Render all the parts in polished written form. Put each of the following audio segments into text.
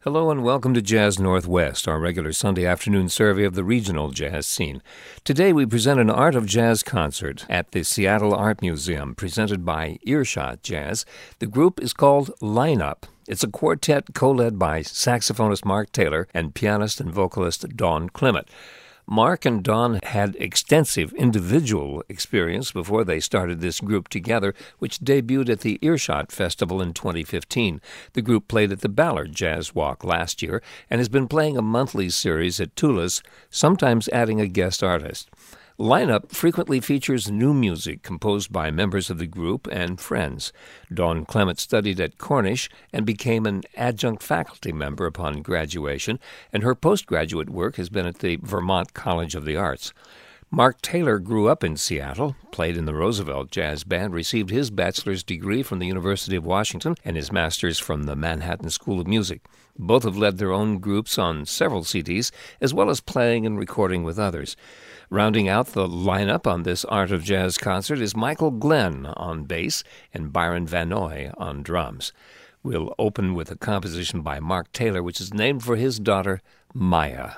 Hello and welcome to Jazz Northwest, our regular Sunday afternoon survey of the regional jazz scene. Today we present an Art of Jazz concert at the Seattle Art Museum, presented by Earshot Jazz. The group is called Lineup. It's a quartet co-led by saxophonist Mark Taylor and pianist and vocalist Don Clement. Mark and Don had extensive individual experience before they started this group together, which debuted at the Earshot Festival in 2015. The group played at the Ballard Jazz Walk last year and has been playing a monthly series at Tula's, sometimes adding a guest artist. Lineup frequently features new music composed by members of the group and friends. Dawn Clement studied at Cornish and became an adjunct faculty member upon graduation, and her postgraduate work has been at the Vermont College of the Arts. Mark Taylor grew up in Seattle, played in the Roosevelt Jazz Band, received his bachelor's degree from the University of Washington and his master's from the Manhattan School of Music. Both have led their own groups on several CDs, as well as playing and recording with others. Rounding out the lineup on this Art of Jazz concert is Michael Glenn on bass and Byron Vanoy on drums. We'll open with a composition by Mark Taylor, which is named for his daughter, Maya.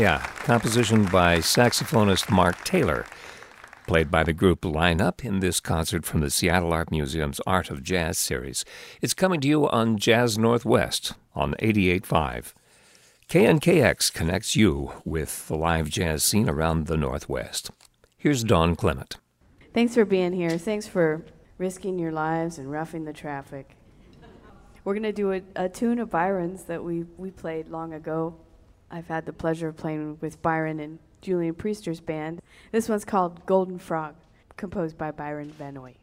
Maya, composition by saxophonist Mark Taylor, played by the group Lineup in this concert from the Seattle Art Museum's Art of Jazz series. It's coming to you on Jazz Northwest on 88.5. KNKX connects you with the live jazz scene around the Northwest. Here's Dawn Clement. Thanks for being here. Thanks for risking your lives and roughing the traffic. We're going to do a tune of Byron's that we played long ago. I've had the pleasure of playing with Byron and Julian Priester's band. This one's called Golden Frog, composed by Byron Vanoy.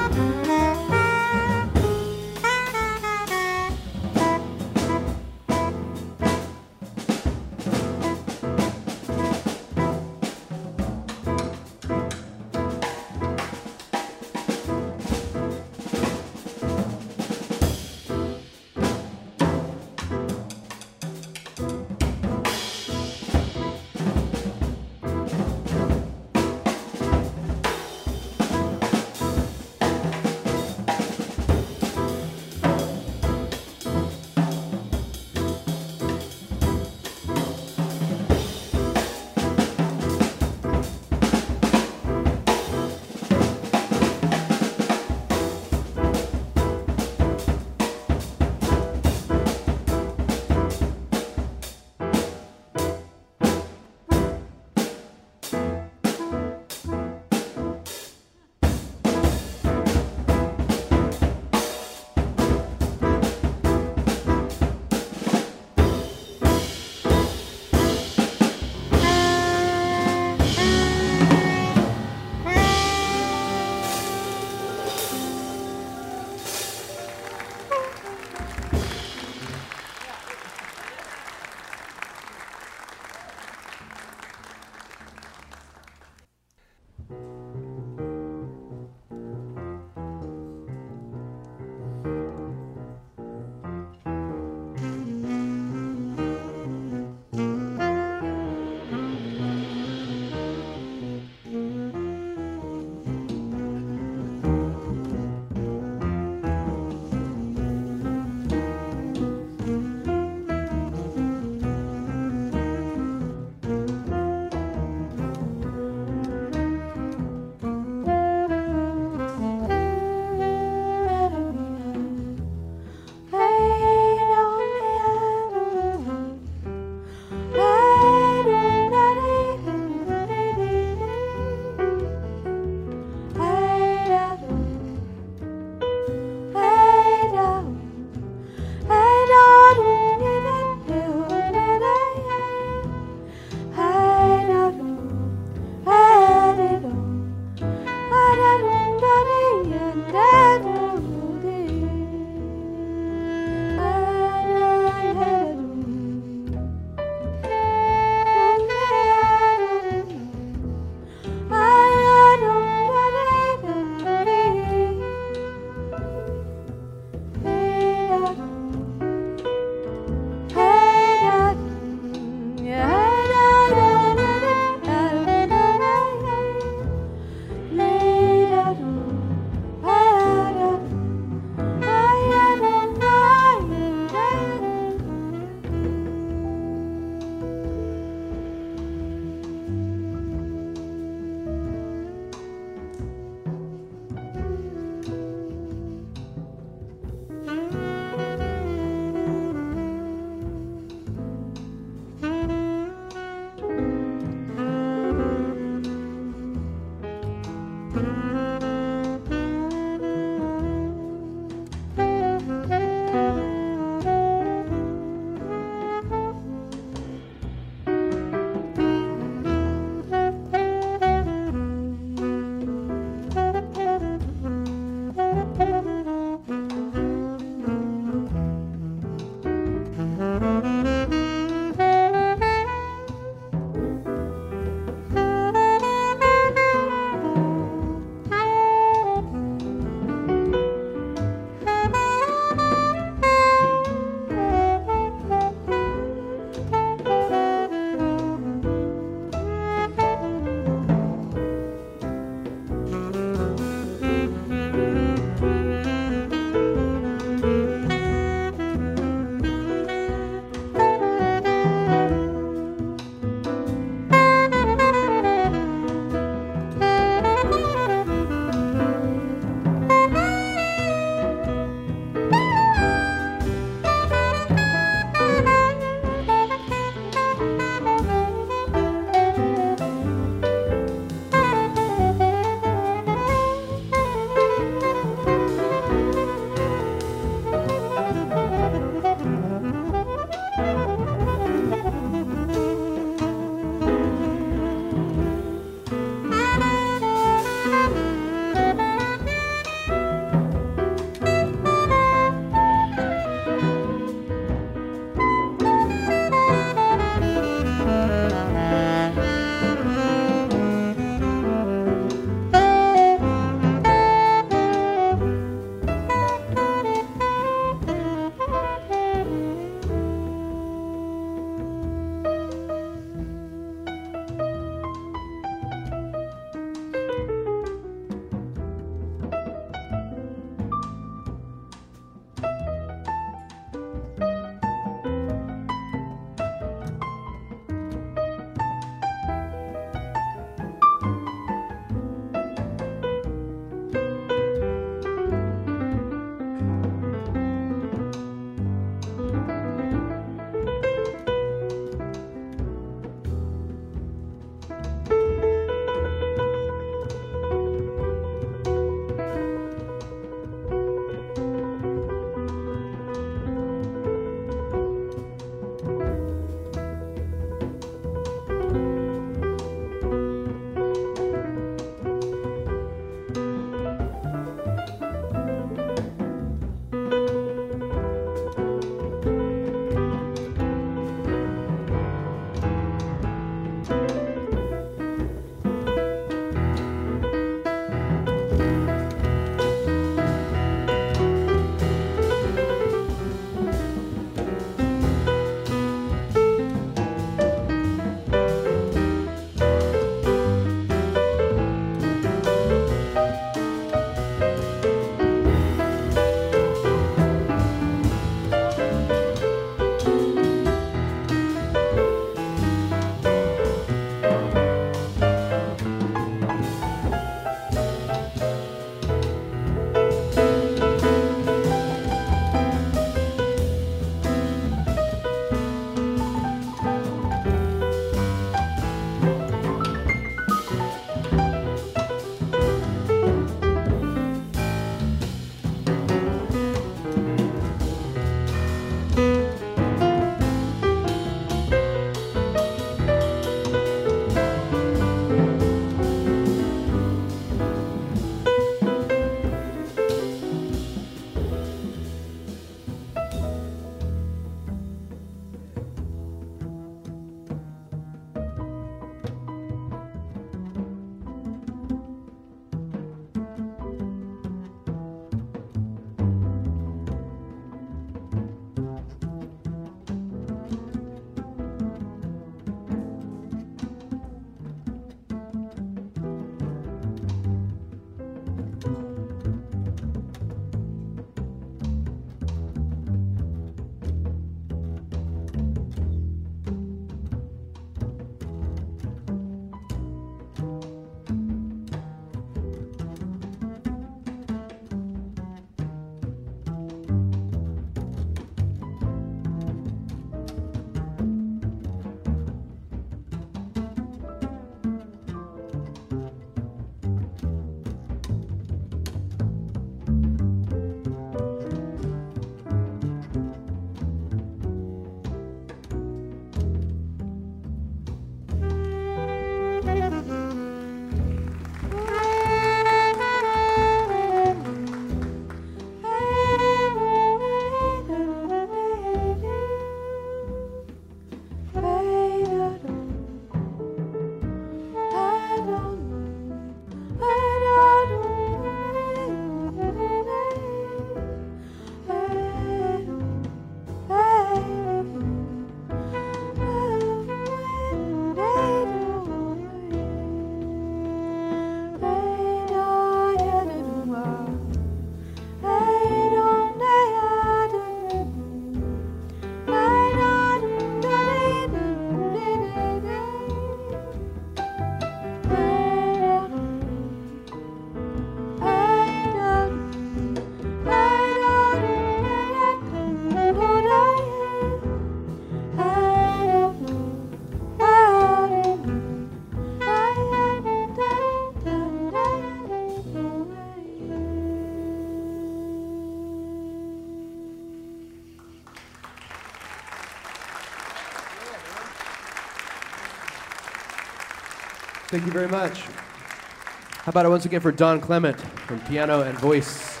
Thank you very much. How about it once again for Don Clement from piano and voice.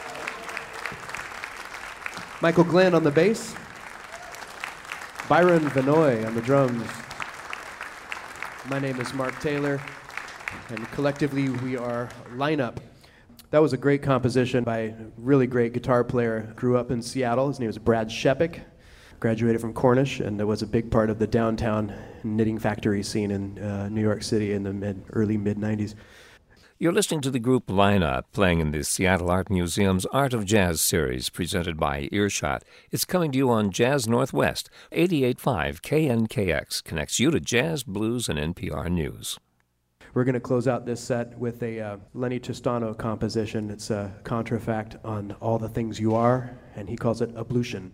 Michael Glenn on the bass. Byron Vanoy on the drums. My name is Mark Taylor, and collectively we are Lineup. That was a great composition by a really great guitar player. Grew up in Seattle. His name is Brad Shepik. Graduated from Cornish, and was a big part of the downtown knitting factory scene in New York City in the early mid-90s. You're listening to the group Lineup, playing in the Seattle Art Museum's Art of Jazz series, presented by Earshot. It's coming to you on Jazz Northwest. 88.5 KNKX connects you to jazz, blues, and NPR News. We're going to close out this set with a Lenny Tristano composition. It's a contrafact on All the Things You Are, and he calls it Ablution.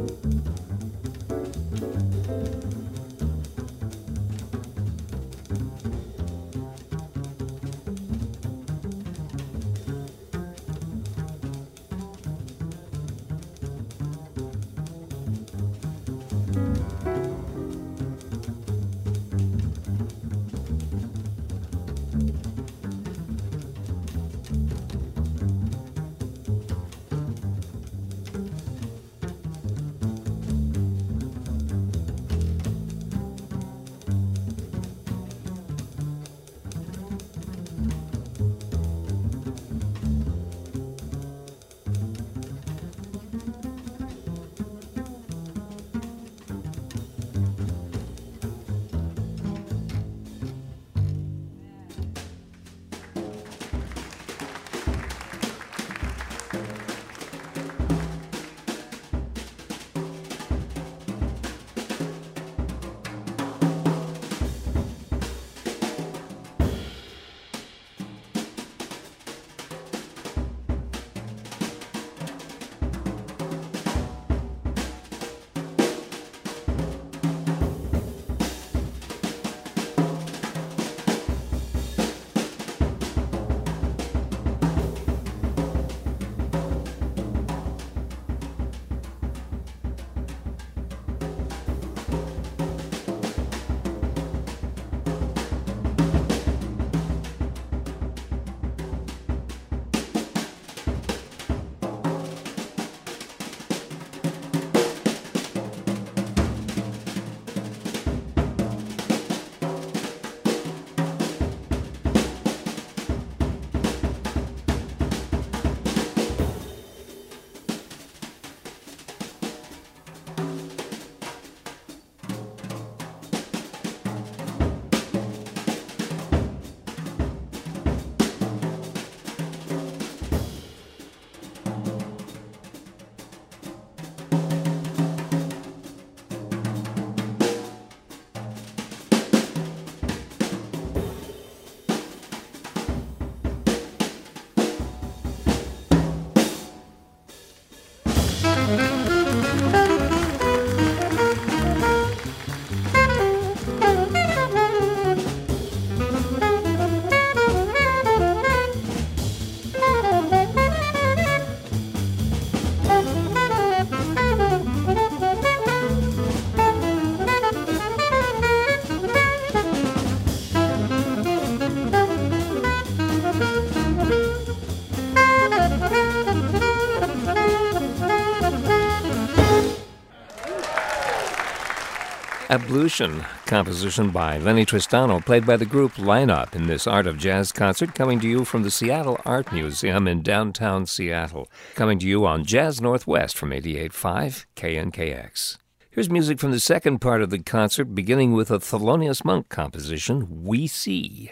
Ablution, composition by Lenny Tristano, played by the group Lineup in this Art of Jazz concert, coming to you from the Seattle Art Museum in downtown Seattle, coming to you on Jazz Northwest from 88.5 KNKX. Here's music from the second part of the concert, beginning with a Thelonious Monk composition, We See.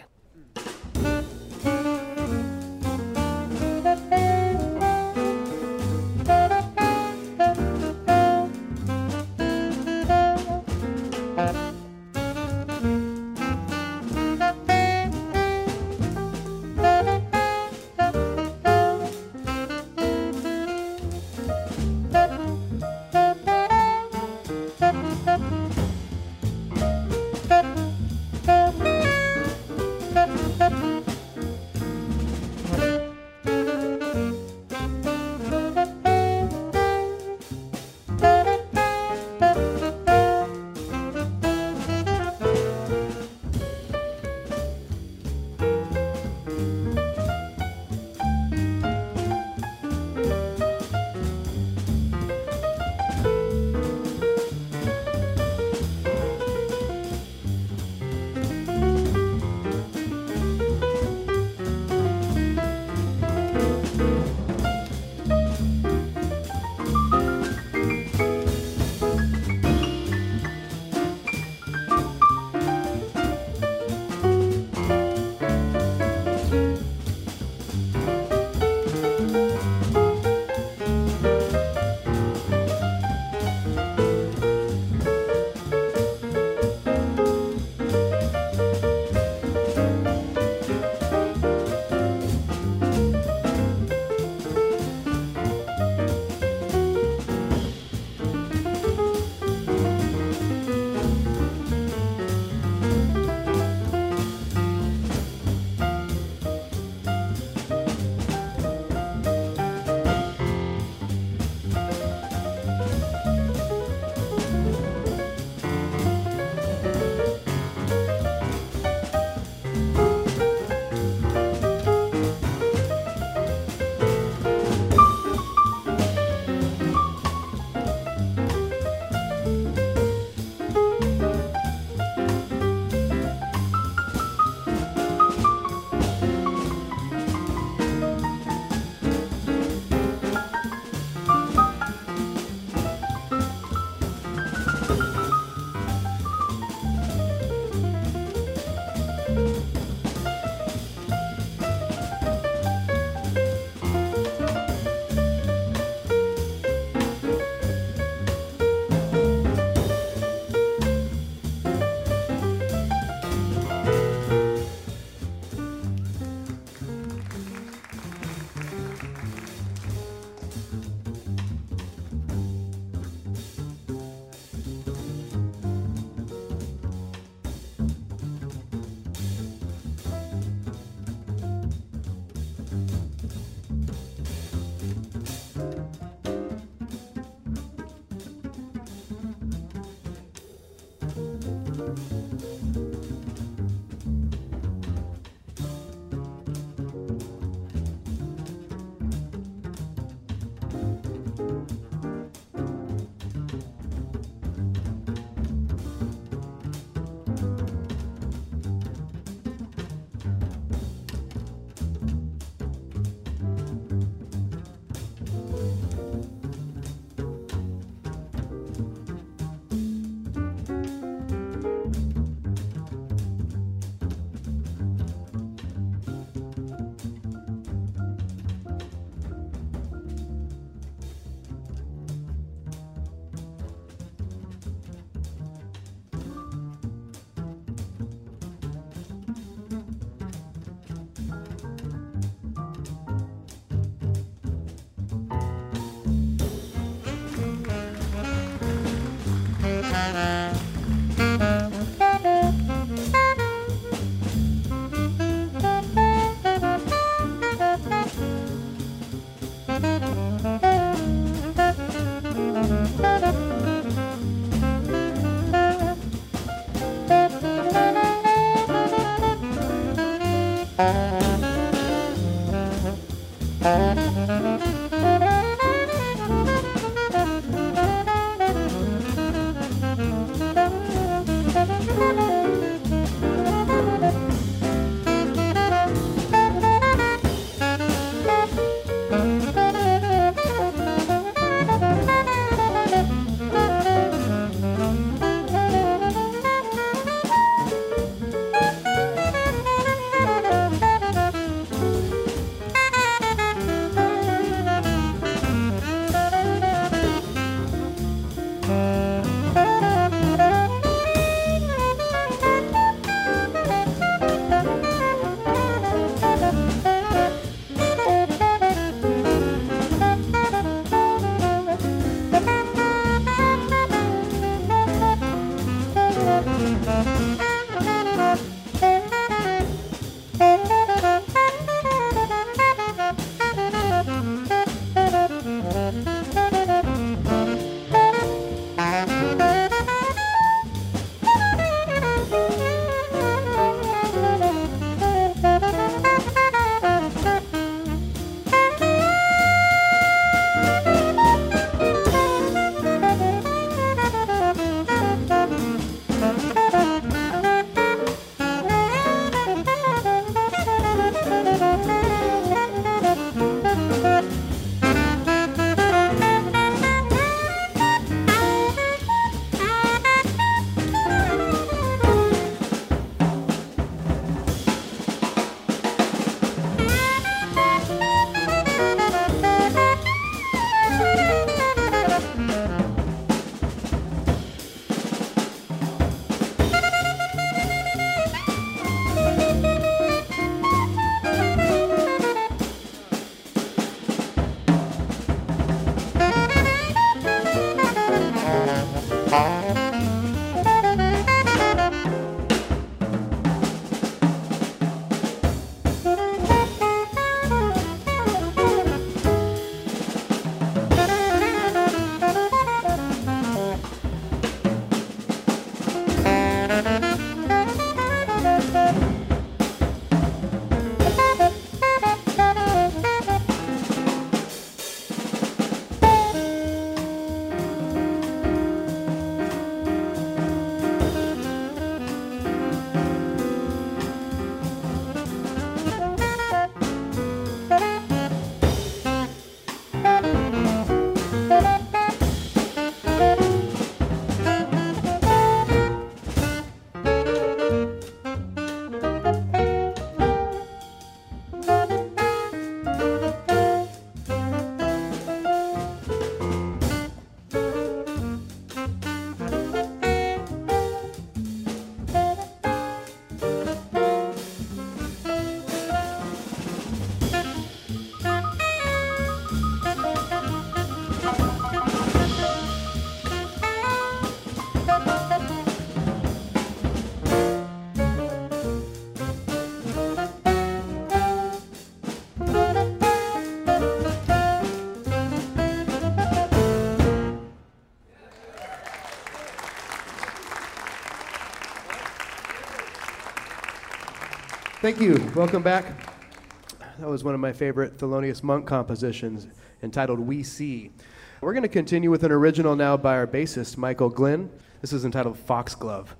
Thank you. Welcome back. That was one of my favorite Thelonious Monk compositions entitled We See. We're going to continue with an original now by our bassist, Michael Glynn. This is entitled Foxglove.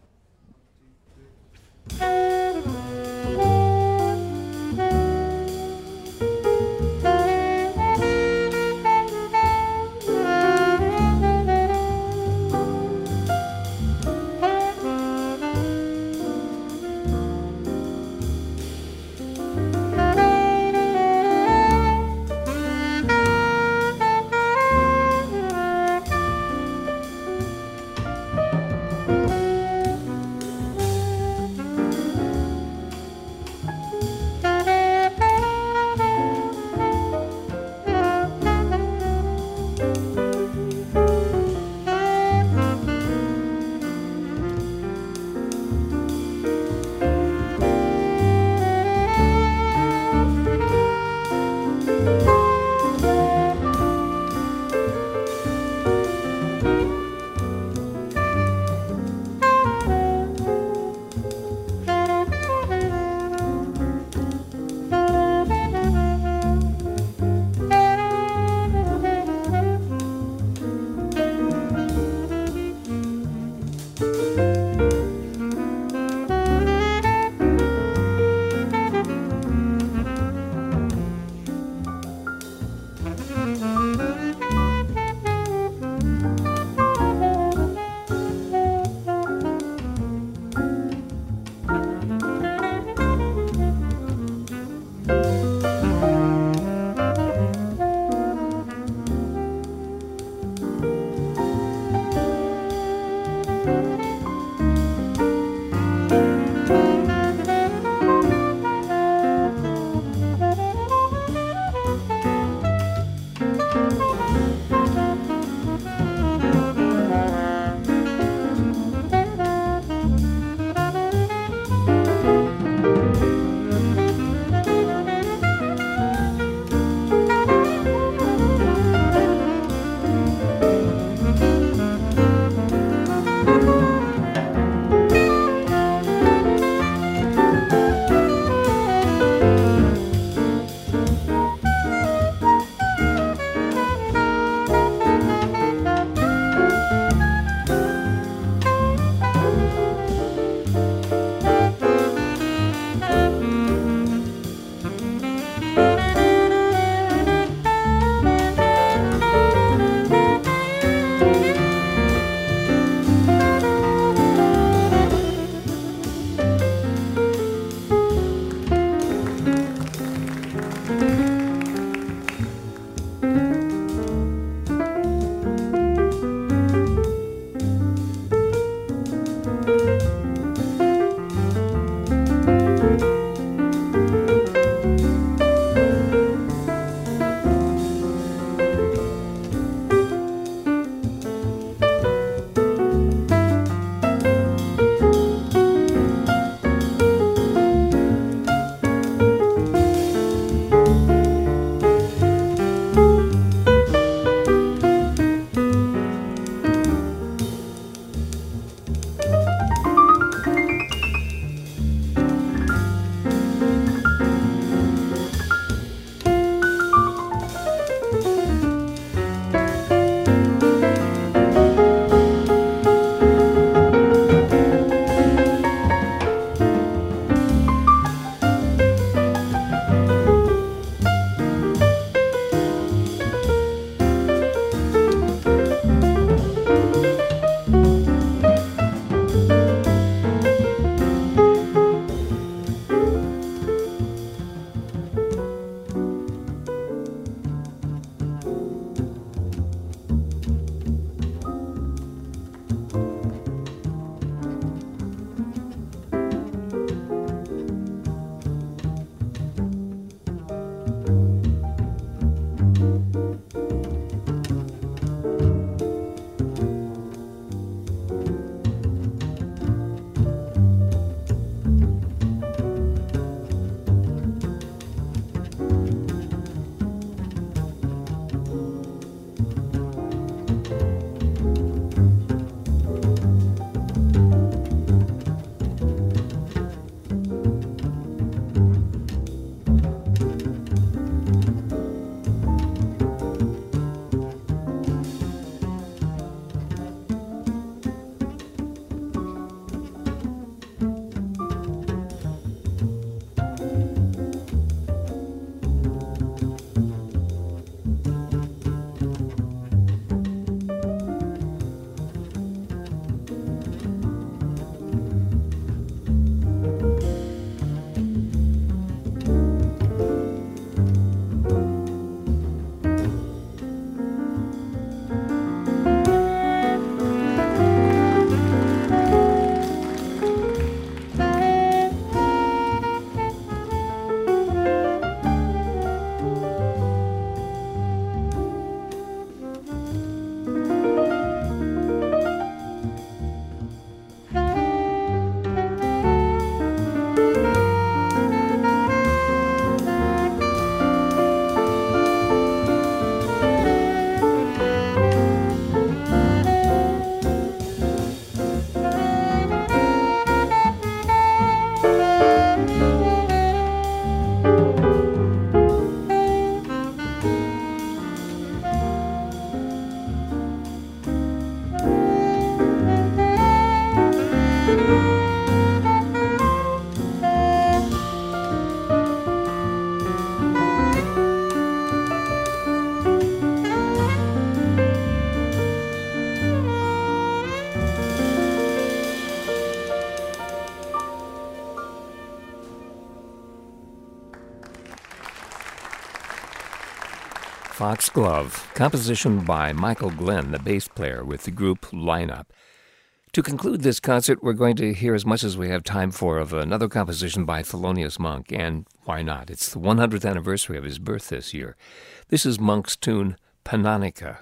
Foxglove, composition by Michael Glenn, the bass player with the group Lineup. To conclude this concert, we're going to hear as much as we have time for of another composition by Thelonious Monk, and why not? It's the 100th anniversary of his birth this year. This is Monk's tune, Panonica.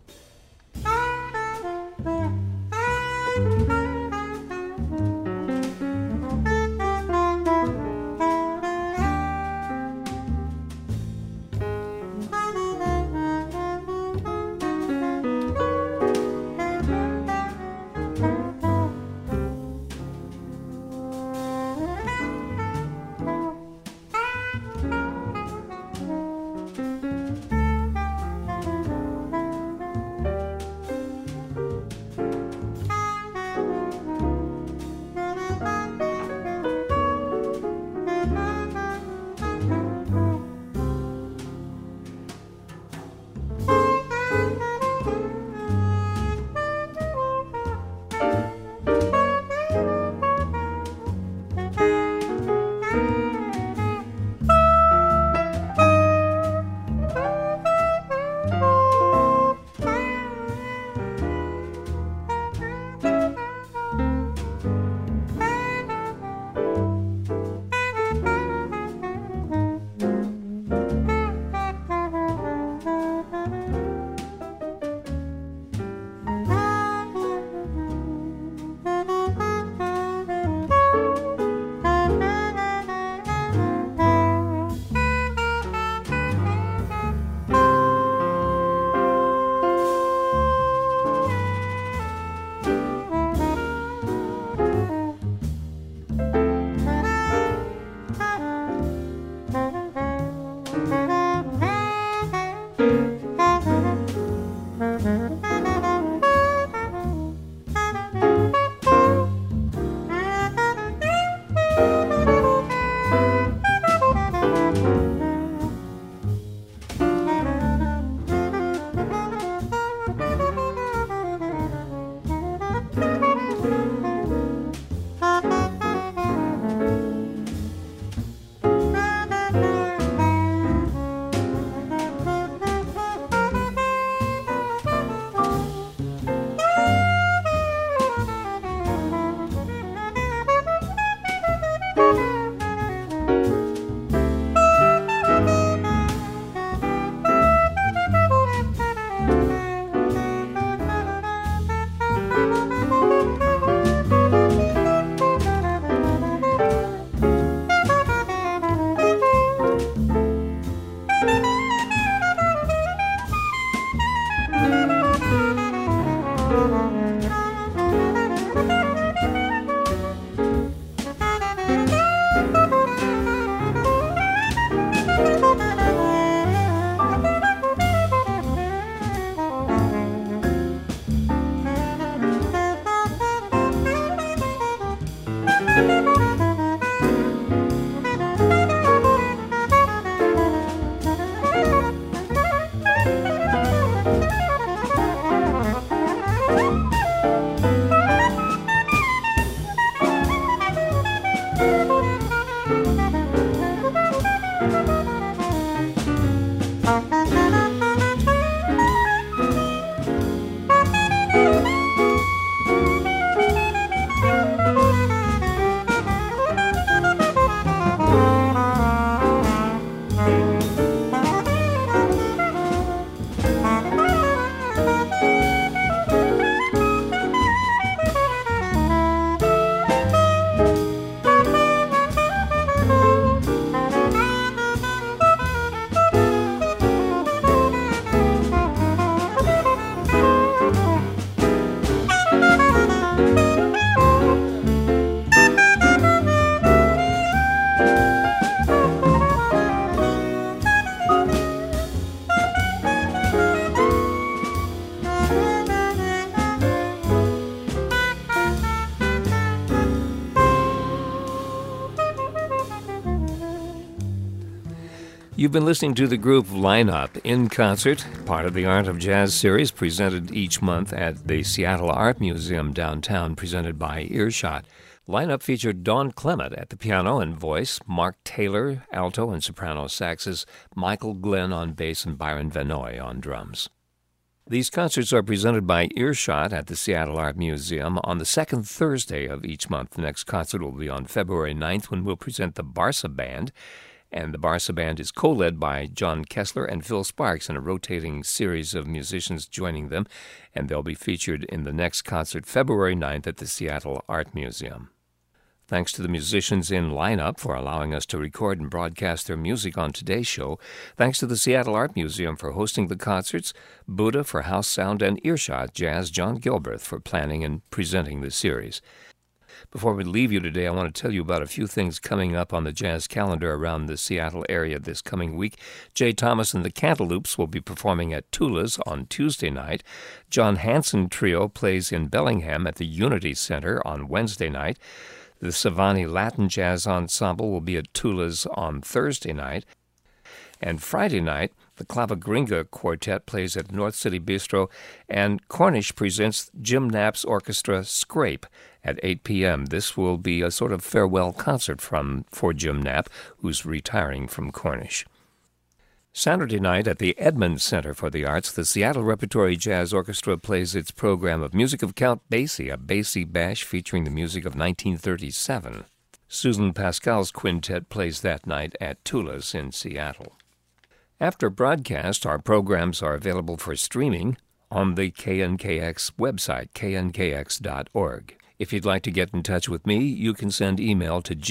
You've been listening to the group Lineup in Concert, part of the Art of Jazz series presented each month at the Seattle Art Museum downtown, presented by Earshot. Lineup featured Dawn Clement at the piano and voice, Mark Taylor, alto and soprano saxes, Michael Glenn on bass, and Byron Vanoy on drums. These concerts are presented by Earshot at the Seattle Art Museum on the second Thursday of each month. The next concert will be on February 9th, when we'll present the Barsa Band. And the Barsa Band is co-led by John Kessler and Phil Sparks in a rotating series of musicians joining them, and they'll be featured in the next concert February 9th at the Seattle Art Museum. Thanks to the musicians in Lineup for allowing us to record and broadcast their music on today's show. Thanks to the Seattle Art Museum for hosting the concerts, Buddha for house sound, and Earshot Jazz John Gilbreth for planning and presenting the series. Before we leave you today, I want to tell you about a few things coming up on the jazz calendar around the Seattle area this coming week. Jay Thomas and the Cantaloupes will be performing at Tula's on Tuesday night. John Hanson Trio plays in Bellingham at the Unity Center on Wednesday night. The Savani Latin Jazz Ensemble will be at Tula's on Thursday night. And Friday night, the Clavagringa Quartet plays at North City Bistro, and Cornish presents Jim Knapp's orchestra Scrape at 8 p.m. This will be a sort of farewell concert for Jim Knapp, who's retiring from Cornish. Saturday night at the Edmonds Center for the Arts, the Seattle Repertory Jazz Orchestra plays its program of music of Count Basie, a Basie Bash featuring the music of 1937. Susan Pascal's quintet plays that night at Tula's in Seattle. After broadcast, our programs are available for streaming on the KNKX website, knkx.org. If you'd like to get in touch with me, you can send email to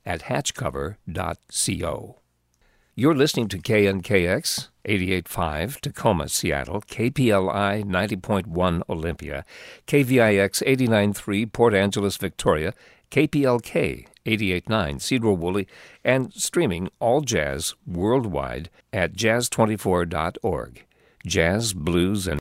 jim@hatchcover.co. You're listening to KNKX 88.5 Tacoma, Seattle, KPLI 90.1 Olympia, KVIX 89.3 Port Angeles, Victoria, KPLK 88.9 Cedar Woolley, and streaming all jazz worldwide at jazz24.org. Jazz, blues, and